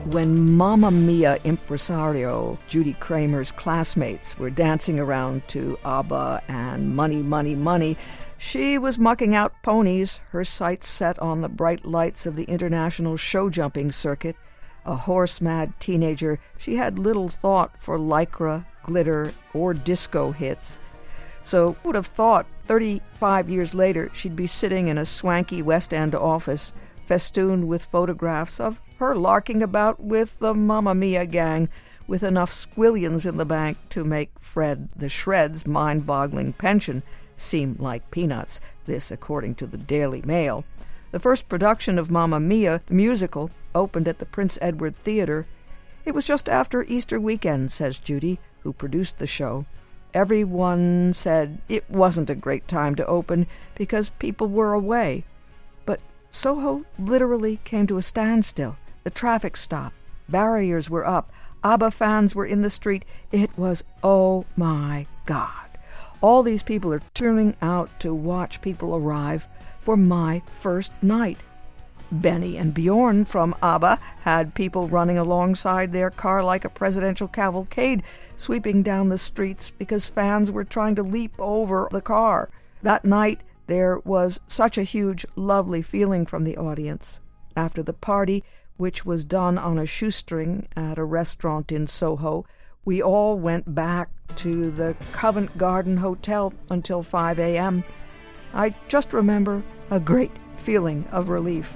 When Mamma Mia impresario Judy Kramer's classmates were dancing around to ABBA and Money, Money, Money, she was mucking out ponies, her sights set on the bright lights of the international show-jumping circuit. A horse-mad teenager, she had little thought for lycra, glitter, or disco hits. So would have thought 35 years later she'd be sitting in a swanky West End office, festooned with photographs of her larking about with the Mamma Mia gang, with enough squillions in the bank to make Fred the Shred's mind-boggling pension seem like peanuts, this according to the Daily Mail. The first production of Mamma Mia, the musical, opened at the Prince Edward Theatre. It was just after Easter weekend, says Judy, who produced the show. Everyone said it wasn't a great time to open because people were away. But Soho literally came to a standstill. The traffic stopped. Barriers were up. ABBA fans were in the street. It was, oh my God. All these people are turning out to watch people arrive for my first night. Benny and Bjorn from ABBA had people running alongside their car like a presidential cavalcade, sweeping down the streets because fans were trying to leap over the car. That night, there was such a huge, lovely feeling from the audience. After the party, which was done on a shoestring at a restaurant in Soho, we all went back to the Covent Garden Hotel until 5 a.m. I just remember a great feeling of relief.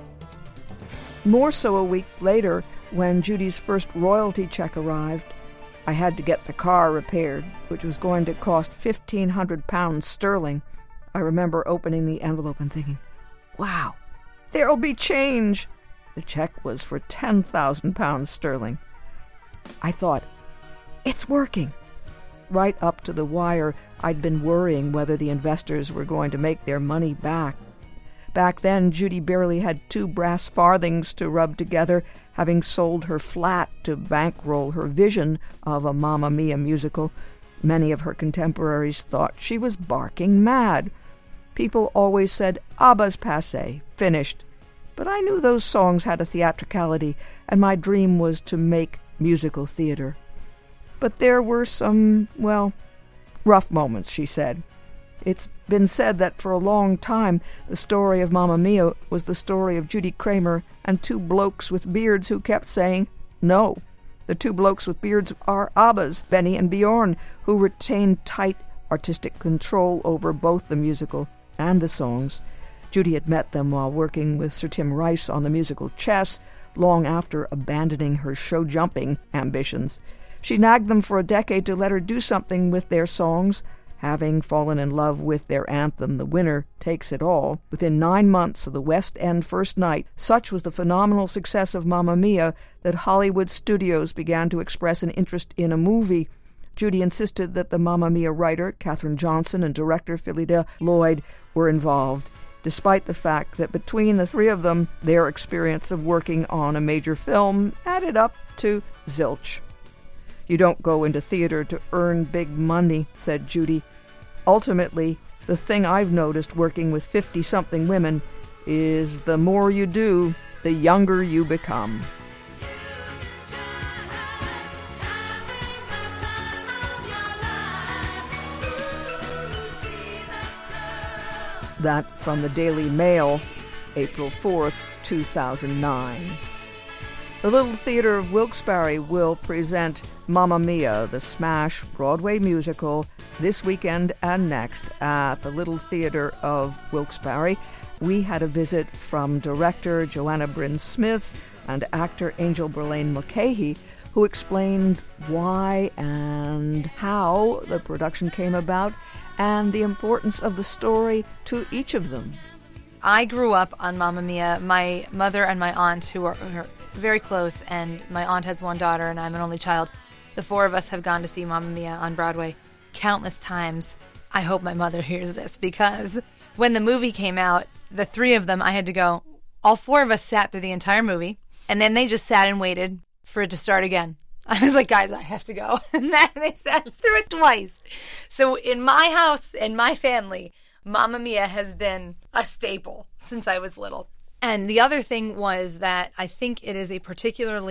More so a week later, when Judy's first royalty check arrived, I had to get the car repaired, which was going to cost £1,500 sterling. I remember opening the envelope and thinking, wow, there'll be change. The check was for £10,000 sterling. I thought, it's working. Right up to the wire, I'd been worrying whether the investors were going to make their money back. Back then, Judy barely had 2 brass farthings to rub together, having sold her flat to bankroll her vision of a Mamma Mia musical. Many of her contemporaries thought she was barking mad. People always said, ABBA's passé, finished. But I knew those songs had a theatricality, and my dream was to make musical theater. But there were some, well, rough moments, she said. It's been said that for a long time the story of Mamma Mia was the story of Judy Kramer and 2 blokes with beards who kept saying no. The 2 blokes with beards are ABBA's, Benny and Bjorn, who retained tight artistic control over both the musical and the songs. Judy had met them while working with Sir Tim Rice on the musical Chess, long after abandoning her show-jumping ambitions. She nagged them for a decade to let her do something with their songs, having fallen in love with their anthem, The Winner Takes It All. Within 9 months of the West End first night, such was the phenomenal success of Mamma Mia that Hollywood studios began to express an interest in a movie. Judy insisted that the Mamma Mia writer, Katherine Johnson, and director Philida Lloyd were involved, despite the fact that between the 3 of them, their experience of working on a major film added up to zilch. You don't go into theater to earn big money, said Judy. Ultimately, the thing I've noticed working with 50-something women is the more you do, the younger you become. That from the Daily Mail, April 4th, 2009. The Little Theatre of Wilkes-Barre will present Mamma Mia, the smash Broadway musical, this weekend and next at the Little Theatre of Wilkes-Barre. We had a visit from director Joanna Bryn Smith and actor Angel Berlane Mulcahy, who explained why and how the production came about and the importance of the story to each of them. I grew up on Mamma Mia. My mother and my aunt, who are very close, and my aunt has 1 daughter and I'm an only child. The 4 of us have gone to see Mamma Mia on Broadway countless times. I hope my mother hears this, because when the movie came out, the 3 of them, I had to go. All 4 of us sat through the entire movie, and then they just sat and waited for it to start again. I was like, guys, I have to go. And then they sat through it twice. So in my house and my family, Mamma Mia has been a staple since I was little. And the other thing was that I think it is a particularly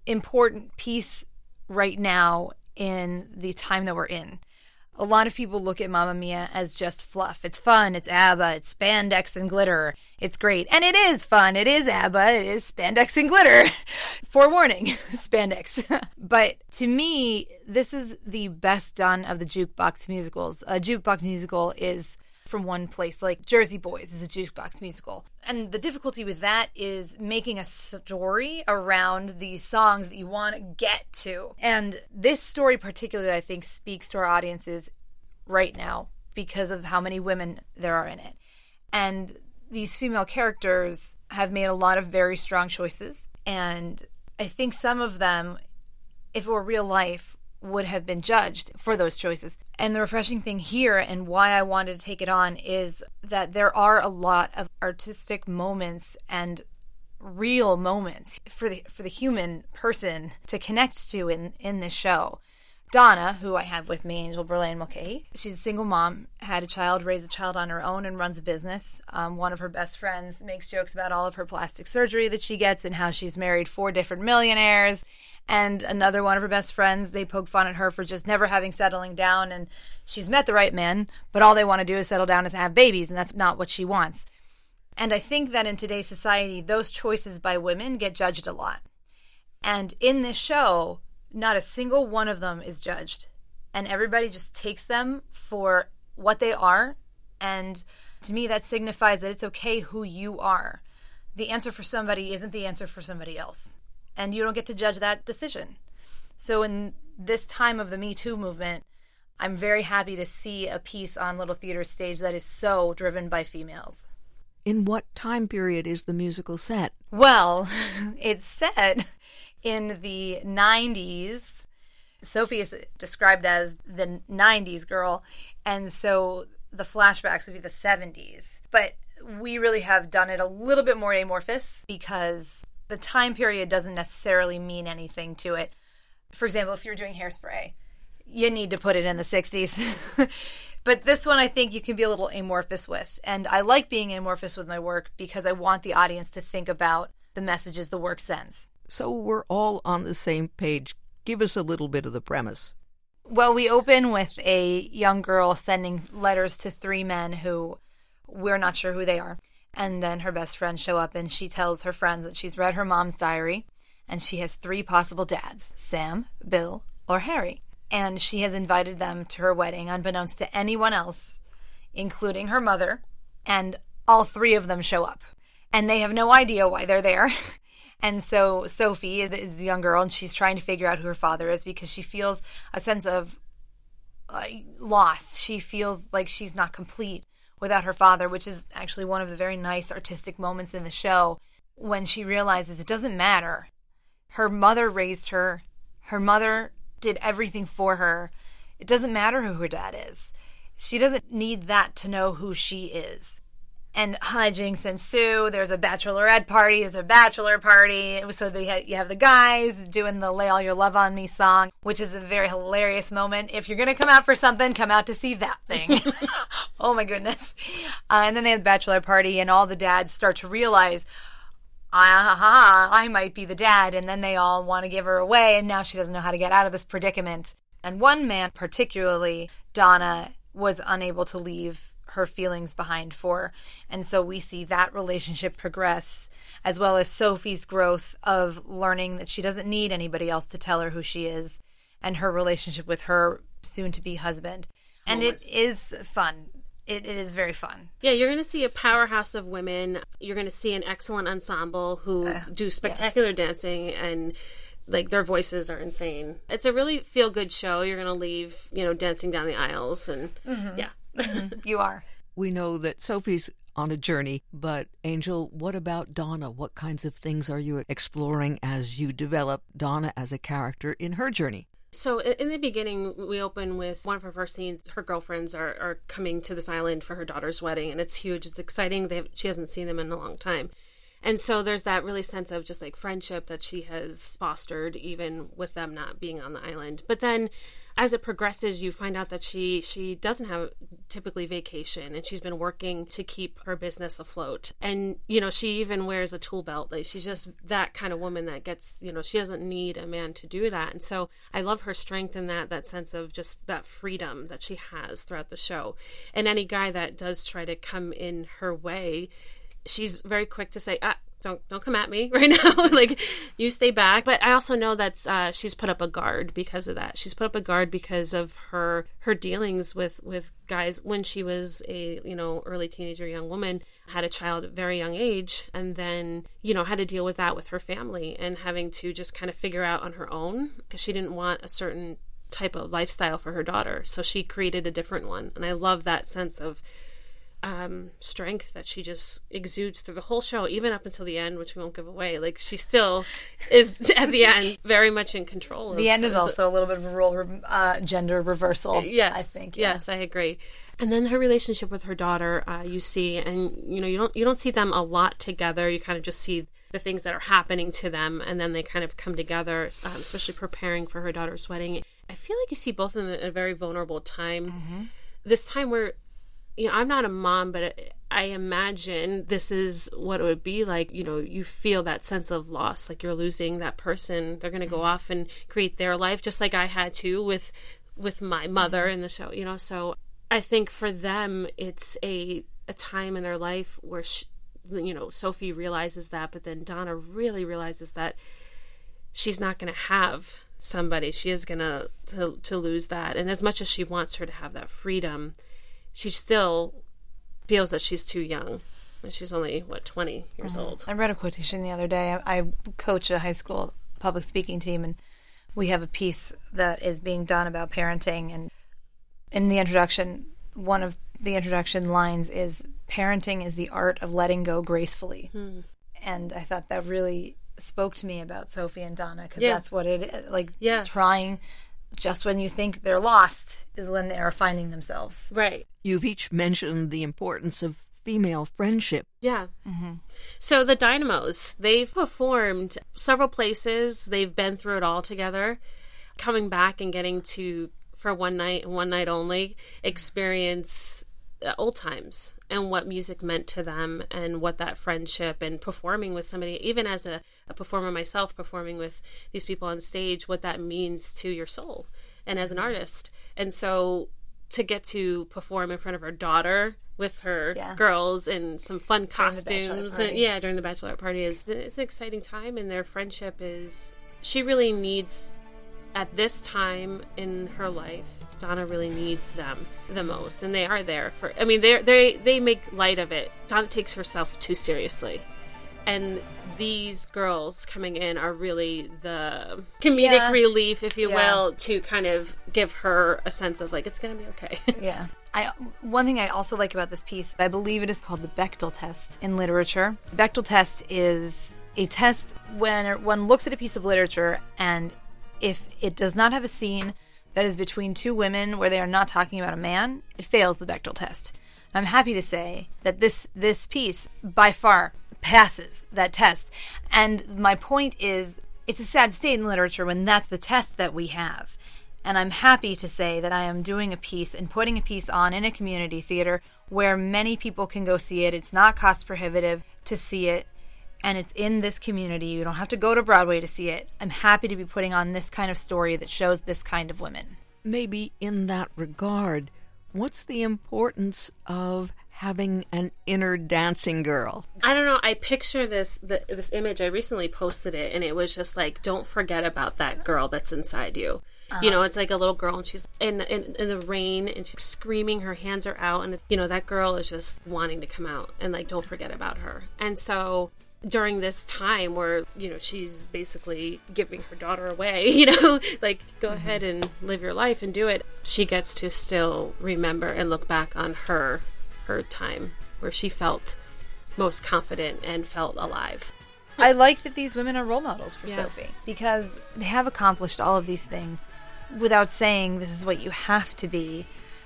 important piece right now in the time that we're in. A lot of people look at Mamma Mia as just fluff. It's fun, it's ABBA, it's spandex and glitter. It's great. And it is fun, it is ABBA, it is spandex and glitter. Forewarning, spandex. But to me, this is the best done of the jukebox musicals. A jukebox musical is from one place, like Jersey Boys is a jukebox musical. And the difficulty with that is making a story around these songs that you want to get to. And this story particularly, I think, speaks to our audiences right now because of how many women there are in it. And these female characters have made a lot of very strong choices. And I think some of them, if it were real life, would have been judged for those choices. And the refreshing thing here, and why I wanted to take it on, is that there are a lot of artistic moments and real moments for the human person to connect to in this show. Donna, who I have with me, Angel Berlin Mulcahy, she's a single mom, had a child, raised a child on her own, and runs a business. One of her best friends makes jokes about all of her plastic surgery that she gets and how she's married 4 different millionaires. And another one of her best friends, they poke fun at her for just never having settling down, and she's met the right man, but all they want to do is settle down and have babies, and that's not what she wants. And I think that in today's society, those choices by women get judged a lot. And in this show, not a single one of them is judged. And everybody just takes them for what they are. And to me, that signifies that it's okay who you are. The answer for somebody isn't the answer for somebody else. And you don't get to judge that decision. So in this time of the Me Too movement, I'm very happy to see a piece on Little Theater stage that is so driven by females. In what time period is the musical set? Well, it's set in the 90s. Sophie is described as the 90s girl, and so the flashbacks would be the 70s. But we really have done it a little bit more amorphous because the time period doesn't necessarily mean anything to it. For example, if you're doing Hairspray, you need to put it in the 60s. But this one I think you can be a little amorphous with. And I like being amorphous with my work because I want the audience to think about the messages the work sends. So we're all on the same page. Give us a little bit of the premise. Well, we open with a young girl sending letters to 3 men who we're not sure who they are. And then her best friends show up and she tells her friends that she's read her mom's diary and she has 3 possible dads, Sam, Bill, or Harry. And she has invited them to her wedding unbeknownst to anyone else, including her mother, and all 3 of them show up. And they have no idea why they're there. And so Sophie is the young girl, and she's trying to figure out who her father is because she feels a sense of loss. She feels like she's not complete without her father, which is actually one of the very nice artistic moments in the show when she realizes it doesn't matter. Her mother raised her. Her mother did everything for her. It doesn't matter who her dad is. She doesn't need that to know who she is. And hijinks ensue. There's a bachelorette party. There's a bachelor party. So you have the guys doing the Lay All Your Love on Me song, which is a very hilarious moment. If you're going to come out for something, come out to see that thing. Oh my goodness. And then they have the bachelor party and all the dads start to realize, I might be the dad. And then they all want to give her away. And now she doesn't know how to get out of this predicament. And one man, particularly Donna, was unable to leave her feelings behind for. And so we see that relationship progress, as well as Sophie's growth of learning that she doesn't need anybody else to tell her who she is, and her relationship with her soon-to-be husband. And it is fun. It is very fun. Yeah, you're going to see a powerhouse of women. You're going to see an excellent ensemble who do spectacular dancing, and like their voices are insane. It's a really feel-good show. You're going to leave, dancing down the aisles, and yeah. You are. We know that Sophie's on a journey, but Angel, what about Donna? What kinds of things are you exploring as you develop Donna as a character in her journey? So in the beginning, we open with one of her first scenes. Her girlfriends are coming to this island for her daughter's wedding, and it's huge. It's exciting. She hasn't seen them in a long time. And so there's that really sense of just like friendship that she has fostered even with them not being on the island. But then as it progresses, you find out that she doesn't have typically vacation, and she's been working to keep her business afloat. And, she even wears a tool belt. Like, she's just that kind of woman that gets, she doesn't need a man to do that. And so I love her strength in that sense of just that freedom that she has throughout the show. And any guy that does try to come in her way, she's very quick to say, don't come at me right now. Like, you stay back. But I also know that she's put up a guard because of that. She's put up a guard because of her dealings with guys when she was a, early teenager, young woman, had a child at a very young age, and then, had to deal with that with her family and having to just kind of figure out on her own, because she didn't want a certain type of lifestyle for her daughter. So she created a different one. And I love that sense of strength that she just exudes through the whole show, even up until the end, which we won't give away. Like, she still is at the end very much in control. The end is also a little bit of a role gender reversal. Yes, I think. Yes, I agree. And then her relationship with her daughter, you see, and you don't see them a lot together. You kind of just see the things that are happening to them, and then they kind of come together, especially preparing for her daughter's wedding. I feel like you see both of them at a very vulnerable time. Mm-hmm. This time where, I'm not a mom, but I imagine this is what it would be like. You feel that sense of loss, like you're losing that person. They're going to go off and create their life, just like I had to with my mother in the show. So I think for them, it's a time in their life where Sophie realizes that, but then Donna really realizes that she's not going to have somebody. She is going to lose that, and as much as she wants her to have that freedom, she still feels that she's too young. She's only, 20 years old. I read a quotation the other day. I coach a high school public speaking team, and we have a piece that is being done about parenting. And in the introduction, one of the introduction lines is, "Parenting is the art of letting go gracefully." And I thought that really spoke to me about Sophie and Donna, because that's what it is. Like, trying... Just when you think they're lost is when they are finding themselves. Right. You've each mentioned the importance of female friendship. Yeah. Mm-hmm. So the Dynamos, they've performed several places. They've been through it all together. Coming back and getting to, for one night and one night only, experience old times and what music meant to them and what that friendship and performing with somebody, even as a performer myself, performing with these people on stage, what that means to your soul and as an artist. And so to get to perform in front of her daughter with her girls and some fun costumes during the bachelorette party it's an exciting time. And their friendship is, she really needs, at this time in her life, Donna really needs them the most, and they are there for. I mean, they make light of it. Donna takes herself too seriously, and these girls coming in are really the comedic relief, if you will, to kind of give her a sense of like, it's going to be okay. Yeah. One thing I also like about this piece, I believe it is called the Bechdel test in literature. The Bechdel test is a test when one looks at a piece of literature, and if it does not have a scene that is between two women where they are not talking about a man, it fails the Bechdel test. I'm happy to say that this piece by far passes that test. And my point is, it's a sad state in literature when that's the test that we have. And I'm happy to say that I am doing a piece and putting a piece on in a community theater where many people can go see it. It's not cost prohibitive to see it. And it's in this community. You don't have to go to Broadway to see it. I'm happy to be putting on this kind of story that shows this kind of women. Maybe in that regard, what's the importance of having an inner dancing girl? I don't know. I picture this image. I recently posted it, and it was just like, don't forget about that girl that's inside you. Uh-huh. It's like a little girl, and she's in the rain, and she's screaming. Her hands are out, and that girl is just wanting to come out, and like, don't forget about her. And so during this time where, she's basically giving her daughter away, like, go ahead and live your life and do it, she gets to still remember and look back on her time where she felt most confident and felt alive. I like that these women are role models for Sophie, because they have accomplished all of these things without saying this is what you have to be.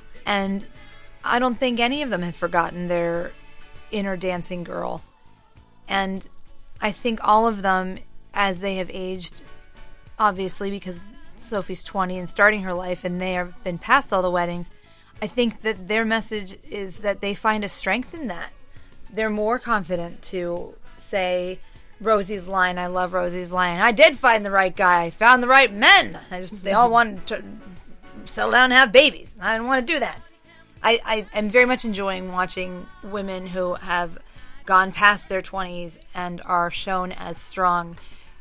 And I don't think any of them have forgotten their inner dancing girl. And I think all of them, as they have aged, obviously, because Sophie's 20 and starting her life, and they have been past all the weddings. I think that their message is that they find a strength in that. They're more confident to say Rosie's line, I love Rosie's line, I did find the right guy, I found the right men. They all wanted to settle down and have babies. I didn't want to do that. I am very much enjoying watching women who have gone past their 20s and are shown as strong,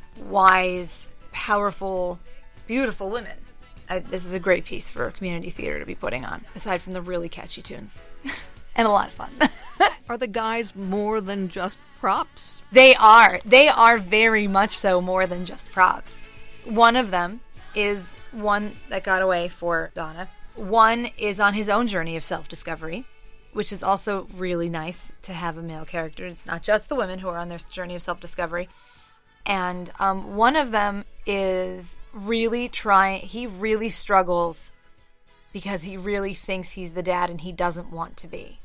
wise, powerful, beautiful women. This is a great piece for community theater to be putting on, aside from the really catchy tunes. And a lot of fun. Are the guys more than just props? They are. They are very much so more than just props. One of them is one that got away for Donna. One is on his own journey of self-discovery, which is also really nice to have a male character. It's not just the women who are on their journey of self-discovery. And one of them is really he really struggles because he really thinks he's the dad and he doesn't want to be.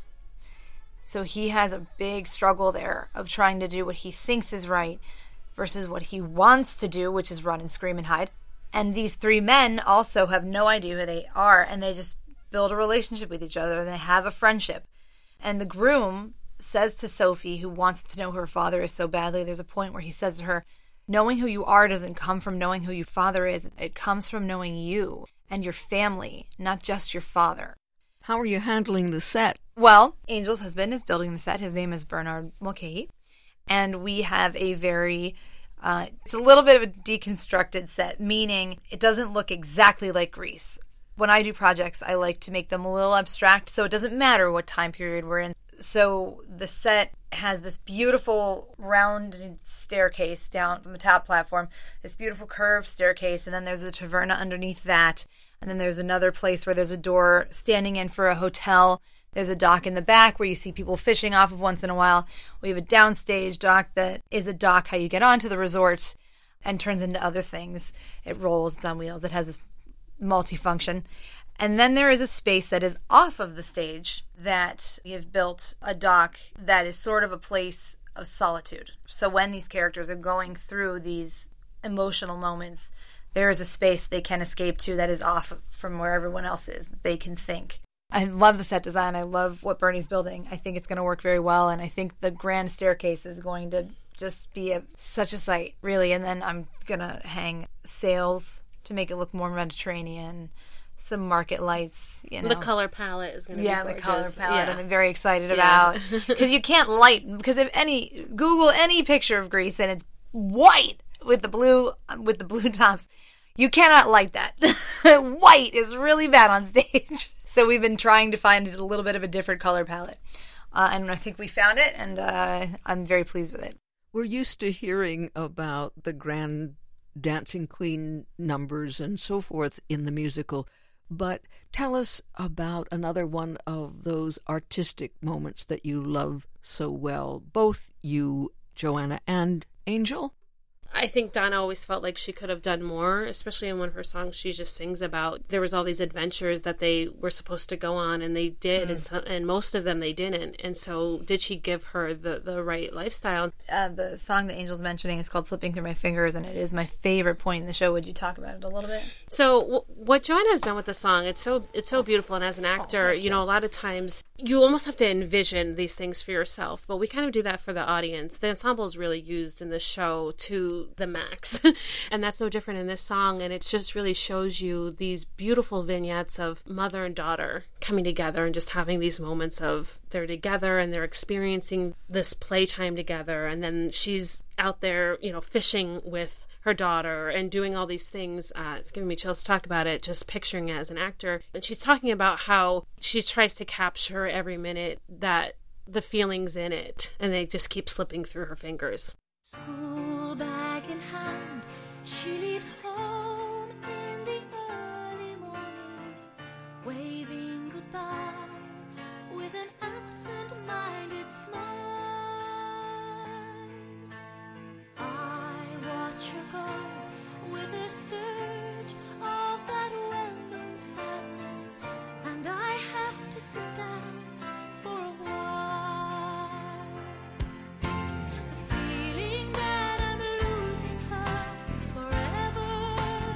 So he has a big struggle there of trying to do what he thinks is right versus what he wants to do, which is run and scream and hide. And these three men also have no idea who they are, and they just build a relationship with each other, and they have a friendship. And the groom says to Sophie, who wants to know who her father is so badly, there's a point where he says to her, knowing who you are doesn't come from knowing who your father is. It comes from knowing you and your family, not just your father. How are you handling the set? Well, Angel's husband is building the set. His name is Bernard Mulcahy. And we have a very, it's a little bit of a deconstructed set, meaning it doesn't look exactly like Grease. When I do projects, I like to make them a little abstract, so it doesn't matter what time period we're in. So the set has this beautiful rounded staircase down from the top platform, this beautiful curved staircase, and then there's a taverna underneath that. And then there's another place where there's a door standing in for a hotel. There's a dock in the back where you see people fishing off of once in a while. We have a downstage dock that is a dock how you get onto the resort and turns into other things. It rolls, it's on wheels, it has multifunction. And then there is a space that is off of the stage that we have built a dock that is sort of a place of solitude. So when these characters are going through these emotional moments, there is a space they can escape to that is off from where everyone else is, that they can think. I love the set design. I love what Bernie's building. I think it's going to work very well, and I think the grand staircase is going to just be such a sight, really. And then I'm going to hang sails to make it look more Mediterranean, some market lights, you know. The color palette is going to be gorgeous. The color palette I'm very excited about. Because you can't light, because Google any picture of Grease and it's white with the blue tops. You cannot light that. White is really bad on stage. So we've been trying to find a little bit of a different color palette. And I think we found it, and I'm very pleased with it. We're used to hearing about the grand dancing queen numbers and so forth in the musical, but tell us about another one of those artistic moments that you love so well, both you, Joanna, and Angel. I think Donna always felt like she could have done more, especially in one of her songs she just sings about. There was all these adventures that they were supposed to go on, and they did, and most of them they didn't. And so did she give her the right lifestyle? The song that Angel's mentioning is called Slipping Through My Fingers, and it is my favorite point in the show. Would you talk about it a little bit? So what Joanna has done with the song, it's so beautiful. And as an actor, you know, a lot of times you almost have to envision these things for yourself, but we kind of do that for the audience. The ensemble is really used in the show to the max. And that's no different in this song. And it just really shows you these beautiful vignettes of mother and daughter coming together and just having these moments of they're together and they're experiencing this playtime together. And then she's out there, you know, fishing with her daughter and doing all these things. It's giving me chills to talk about it, just picturing it as an actor. And she's talking about how she tries to capture every minute that the feelings in it, and they just keep slipping through her fingers. School bag in hand, she leaves home in the early morning, waving goodbye with an absent-minded smile. I watch her go with a surge of that well-known sadness, and I have to sit down for a while. The feeling that I'm losing her forever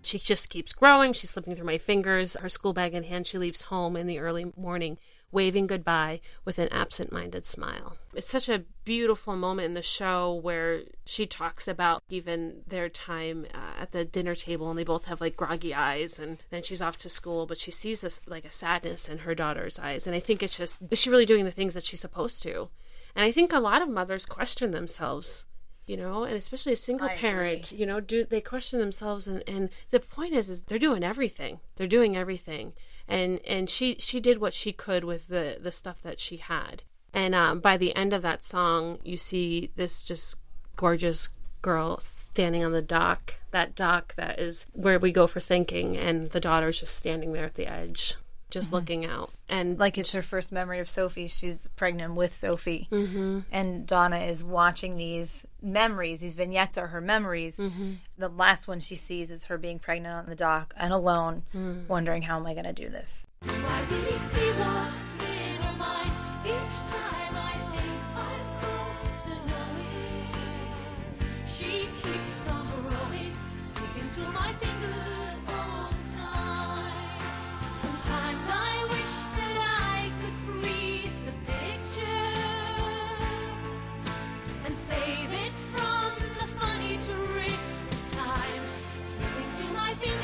she just keeps growing. She's slipping through my fingers. Her school bag in hand, she leaves home in the early morning, waving goodbye with an absent-minded smile. It's such a beautiful moment in the show where she talks about even their time at the dinner table, and they both have like groggy eyes, and then she's off to school, but she sees this like a sadness in her daughter's eyes. And I think it's just, is she really doing the things that she's supposed to? And I think a lot of mothers question themselves, and especially a single parent, do they question themselves? And the point is they're doing everything. They're doing everything. And she did what she could with the stuff that she had. And by the end of that song, you see this just gorgeous girl standing on the dock, that is where we go for thinking, and the daughter's just standing there at the edge, just looking out. And like it's her first memory of Sophie. She's pregnant with Sophie. Mm-hmm. And Donna is watching these memories. These vignettes are her memories. Mm-hmm. The last one she sees is her being pregnant on the dock and alone, wondering, how am I going to do this? Do I really see what's in her mind each time I think I'm close to knowing? She keeps on growing, slipping through my fingers all the time. Sometimes I wish that I could freeze the picture and save it from the funny tricks of time slipping through my fingers.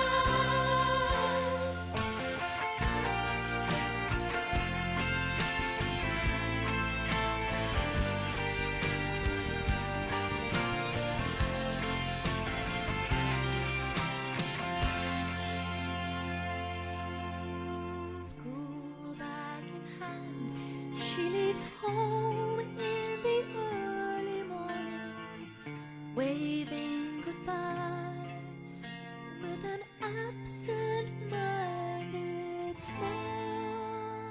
School bag in hand, she leaves home in the early morning, waving goodbye with an absent-minded smile.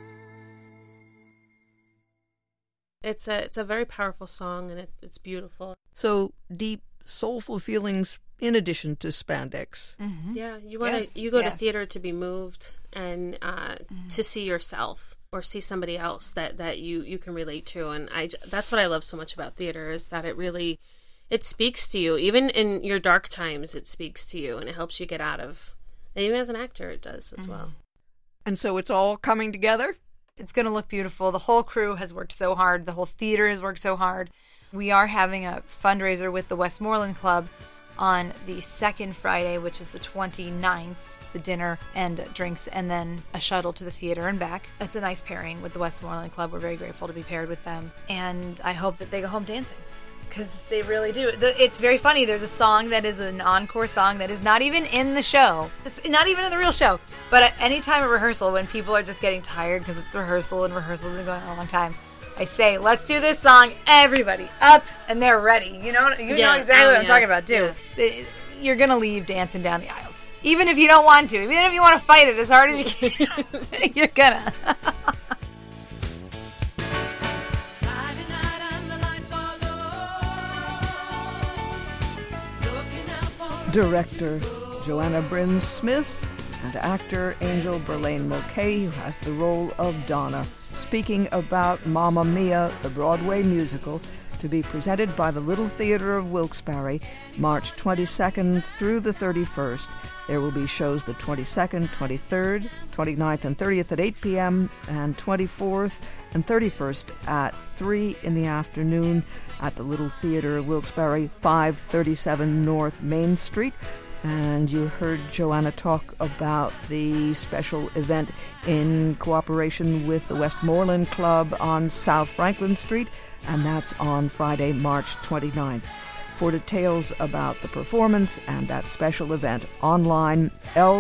it's a very powerful song, and it's beautiful. So deep, soulful feelings in addition to spandex. Mm-hmm. Yeah, you go to theater to be moved and to see yourself or see somebody else that you can relate to. And that's what I love so much about theater, is that it speaks to you. Even in your dark times, it speaks to you, and it helps you get out of. And even as an actor, it does as well. And so it's all coming together? It's going to look beautiful. The whole crew has worked so hard. The whole theater has worked so hard. We are having a fundraiser with the Westmoreland Club on the second Friday, which is the 29th. It's a dinner and drinks, and then a shuttle to the theater and back. It's a nice pairing with the Westmoreland Club. We're very grateful to be paired with them. And I hope that they go home dancing, because they really do. It's very funny. There's a song that is an encore song that is not even in the show. It's not even in the real show. But at any time at rehearsal, when people are just getting tired because it's rehearsal and rehearsal has been going on a long time, I say, let's do this song. Everybody up, and they're ready. You know exactly what I'm talking about, too. Yeah. You're going to leave dancing down the aisles. Even if you don't want to. Even if you want to fight it as hard as you can. You're going to. Director Joanna Bryn Smith and actor Angel Verlaine Mulcahy, who has the role of Donna, speaking about Mamma Mia, the Broadway musical, to be presented by the Little Theatre of Wilkes-Barre, March 22nd through the 31st. There will be shows the 22nd, 23rd, 29th, and 30th at 8 p.m., and 24th and 31st at 3 in the afternoon at the Little Theatre of Wilkes-Barre, 537 North Main Street. And you heard Joanna talk about the special event in cooperation with the Westmoreland Club on South Franklin Street, and that's on Friday, March 29th. For details about the performance and that special event, online,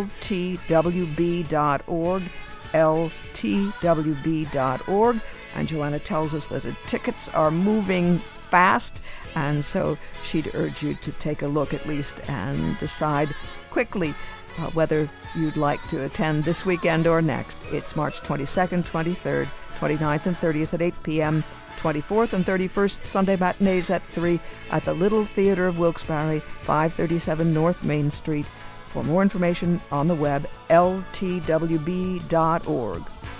ltwb.org, ltwb.org. And Joanna tells us that the tickets are moving fast, and so she'd urge you to take a look at least and decide quickly whether you'd like to attend this weekend or next. It's March 22nd, 23rd, 29th, and 30th at 8 p.m., 24th and 31st Sunday matinees at 3 at the Little Theatre of Wilkes-Barre, 537 North Main Street. For more information on the web, ltwb.org.